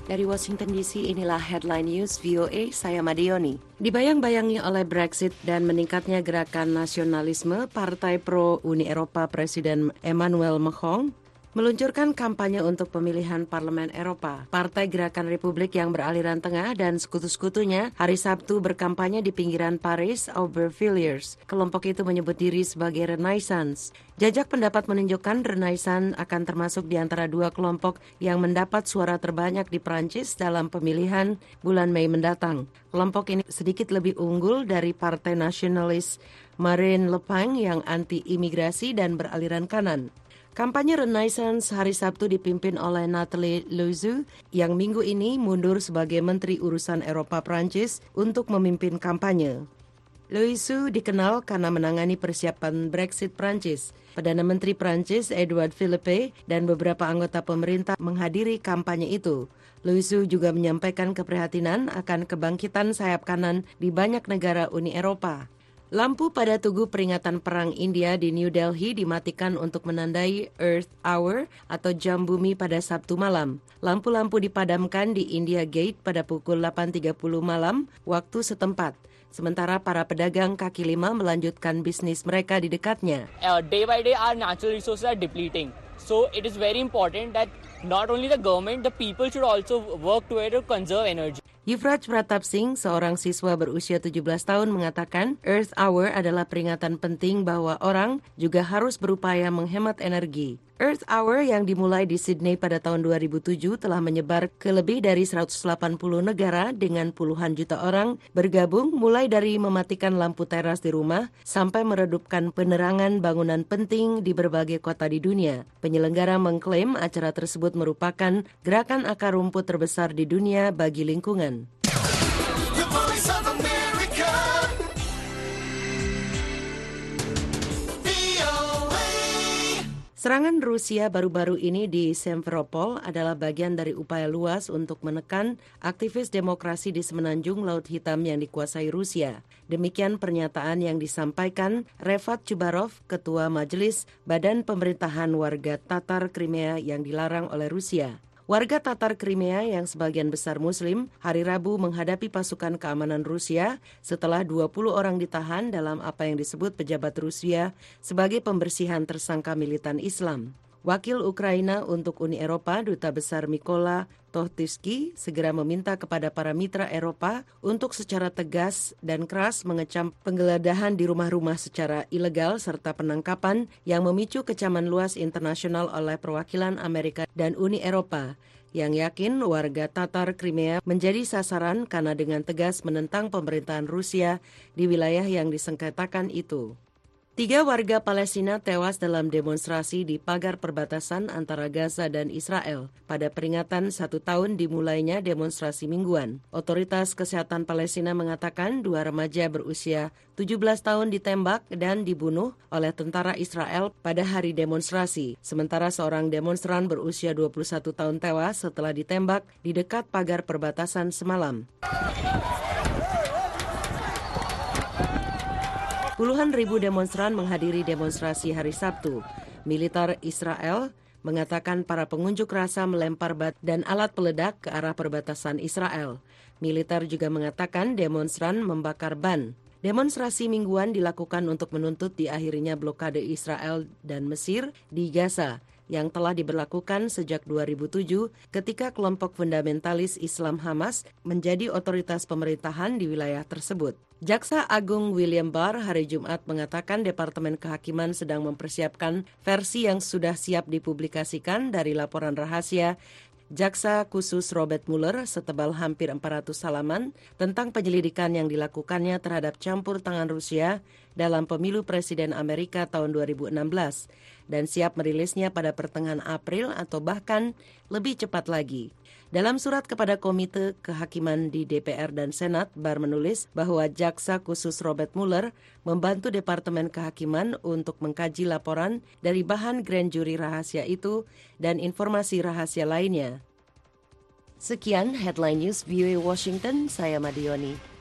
Dari Washington DC, inilah Headline News VOA, saya Madioni. Dibayang-bayangi oleh Brexit dan meningkatnya gerakan nasionalisme, Partai Pro-Uni Eropa Presiden Emmanuel Macron meluncurkan kampanye untuk pemilihan Parlemen Eropa. Partai Gerakan Republik yang beraliran tengah dan sekutu-sekutunya hari Sabtu berkampanye di pinggiran Paris, Aubervilliers. Kelompok itu menyebut diri sebagai Renaissance. Jajak pendapat menunjukkan Renaissance akan termasuk di antara dua kelompok yang mendapat suara terbanyak di Prancis dalam pemilihan bulan Mei mendatang. Kelompok ini sedikit lebih unggul dari Partai Nasionalis Marine Le Pen yang anti-imigrasi dan beraliran kanan. Kampanye Renaissance hari Sabtu dipimpin oleh Nathalie Loiseau yang minggu ini mundur sebagai Menteri Urusan Eropa Prancis untuk memimpin kampanye. Loiseau dikenal karena menangani persiapan Brexit Prancis. Perdana Menteri Prancis Edouard Philippe dan beberapa anggota pemerintah menghadiri kampanye itu. Loiseau juga menyampaikan keprihatinan akan kebangkitan sayap kanan di banyak negara Uni Eropa. Lampu pada tugu peringatan Perang India di New Delhi dimatikan untuk menandai Earth Hour atau jam bumi pada Sabtu malam. Lampu-lampu dipadamkan di India Gate pada pukul 8.30 malam waktu setempat. Sementara para pedagang kaki lima melanjutkan bisnis mereka di dekatnya. Day by day our natural resources are depleting. So it is very important that not only the government, the people should also work together to conserve energy. Yuvraj Pratap Singh, seorang siswa berusia 17 tahun mengatakan Earth Hour adalah peringatan penting bahwa orang juga harus berupaya menghemat energi. Earth Hour yang dimulai di Sydney pada tahun 2007 telah menyebar ke lebih dari 180 negara dengan puluhan juta orang bergabung mulai dari mematikan lampu teras di rumah sampai meredupkan penerangan bangunan penting di berbagai kota di dunia. Penyelenggara mengklaim acara tersebut merupakan gerakan akar rumput terbesar di dunia bagi lingkungan. Serangan Rusia baru-baru ini di Simferopol adalah bagian dari upaya luas untuk menekan aktivis demokrasi di semenanjung Laut Hitam yang dikuasai Rusia. Demikian pernyataan yang disampaikan Refat Chubarov, Ketua Majelis Badan Pemerintahan Warga Tatar Crimea yang dilarang oleh Rusia. Warga Tatar Crimea yang sebagian besar Muslim hari Rabu menghadapi pasukan keamanan Rusia setelah 20 orang ditahan dalam apa yang disebut pejabat Rusia sebagai pembersihan tersangka militan Islam. Wakil Ukraina untuk Uni Eropa, Duta Besar Mykola Tohtisky, segera meminta kepada para mitra Eropa untuk secara tegas dan keras mengecam penggeledahan di rumah-rumah secara ilegal serta penangkapan yang memicu kecaman luas internasional oleh perwakilan Amerika dan Uni Eropa, yang yakin warga Tatar Crimea menjadi sasaran karena dengan tegas menentang pemerintahan Rusia di wilayah yang disengketakan itu. 3 warga Palestina tewas dalam demonstrasi di pagar perbatasan antara Gaza dan Israel pada peringatan 1 tahun dimulainya demonstrasi mingguan. Otoritas Kesehatan Palestina mengatakan 2 remaja berusia 17 tahun ditembak dan dibunuh oleh tentara Israel pada hari demonstrasi. Sementara seorang demonstran berusia 21 tahun tewas setelah ditembak di dekat pagar perbatasan semalam. Puluhan ribu demonstran menghadiri demonstrasi hari Sabtu. Militer Israel mengatakan para pengunjuk rasa melempar batu dan alat peledak ke arah perbatasan Israel. Militer juga mengatakan demonstran membakar ban. Demonstrasi mingguan dilakukan untuk menuntut diakhirinya blokade Israel dan Mesir di Gaza yang telah diberlakukan sejak 2007 ketika kelompok fundamentalis Islam Hamas menjadi otoritas pemerintahan di wilayah tersebut. Jaksa Agung William Barr hari Jumat mengatakan Departemen Kehakiman sedang mempersiapkan versi yang sudah siap dipublikasikan dari laporan rahasia Jaksa khusus Robert Mueller setebal hampir 400 halaman tentang penyelidikan yang dilakukannya terhadap campur tangan Rusia dalam pemilu Presiden Amerika tahun 2016 dan siap merilisnya pada pertengahan April atau bahkan lebih cepat lagi. Dalam surat kepada Komite Kehakiman di DPR dan Senat, Barr menulis bahwa Jaksa khusus Robert Mueller membantu Departemen Kehakiman untuk mengkaji laporan dari bahan grand jury rahasia itu dan informasi rahasia lainnya. Sekian Headline News VOA Washington, saya Madioni.